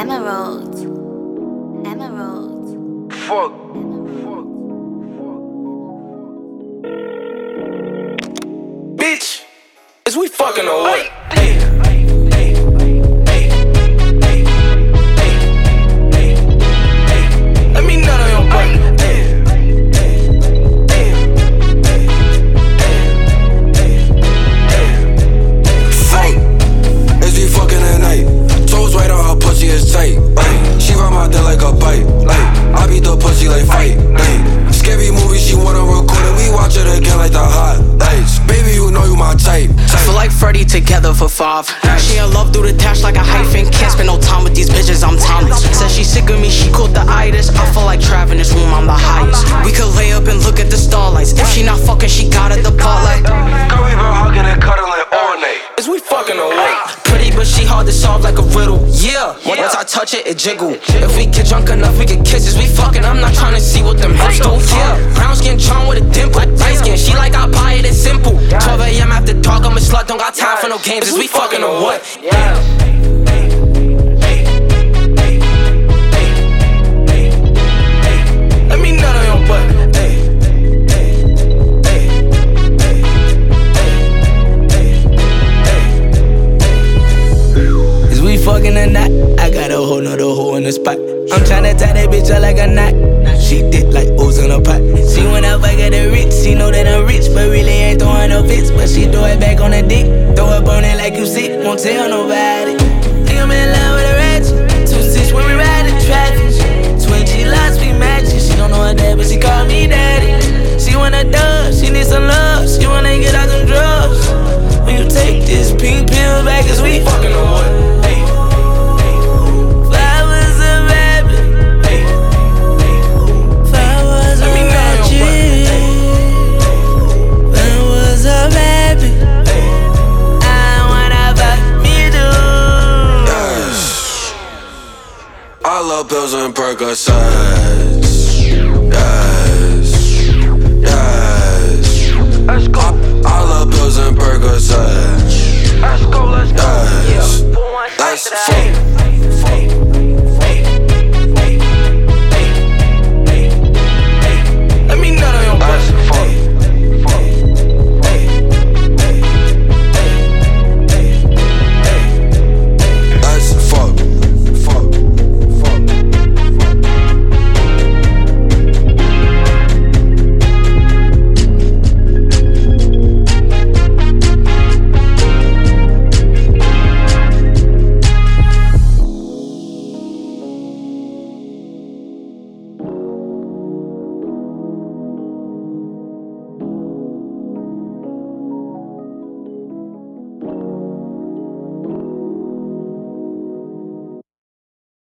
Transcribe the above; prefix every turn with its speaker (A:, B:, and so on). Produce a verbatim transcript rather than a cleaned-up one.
A: Emerald. Emerald.
B: Fuck. Bitch, is we fucking or what? Hey. Let me nut on your butt. Fuck. Is we fucking at night? Toes right on her pussy is tight. Ay. She ride my dick like a bite. Ay. I beat the pussy like fight. Ay. Scary movie, she wanna record it. We watch it again like the highlights. Baby, you know you my type.
C: I feel like Freddy together for five. She in love through the dash like a hyphen. Can't spend no time with these bitches, I'm timeless. Says she sick of me, she caught the itis. I feel like Trav in this room, I'm the highest. We could lay up and look at the starlights. If she not fucking, she got at the part like.
B: Girl, we been hugging and cuddling all night. Is we fucking or what?
C: Pretty, but she hard to solve like a riddle. Yeah, once I touch it, it jiggle. If we get drunk enough, we get kisses. We fucking, I'm not trying to see what them hips do. Yeah, brown skin charm with a dimple. Light skin, she like I buy it, it's simple. twelve a m after dark, I'm a slut, don't got time for no games. Is we fucking or what? Yeah. Let me nut on your butt. We fucking or not, I got a whole nother hole in the spot. I'm tryna tie that bitch up like a knot. She did like O's in a pot. She wanna fuck at the rich, she know that I'm rich, but really ain't throwing no fits. But she throw it back on the dick, throw it on it like you sick, won't tell nobody. Think I'm in love with a ratchet, two six when we ride the traffic. Twenty lots we matching, she don't know her dad, but she call me daddy. She wanna dub, she need some love, she wanna get out them drugs. When you take this pink pill back, is we
B: fucking or what? I love pills and Percocets. Yes, yes. Let's go. I, I love pills and Percocets. Let's go, let's go. Yes, yeah. Let's fuck.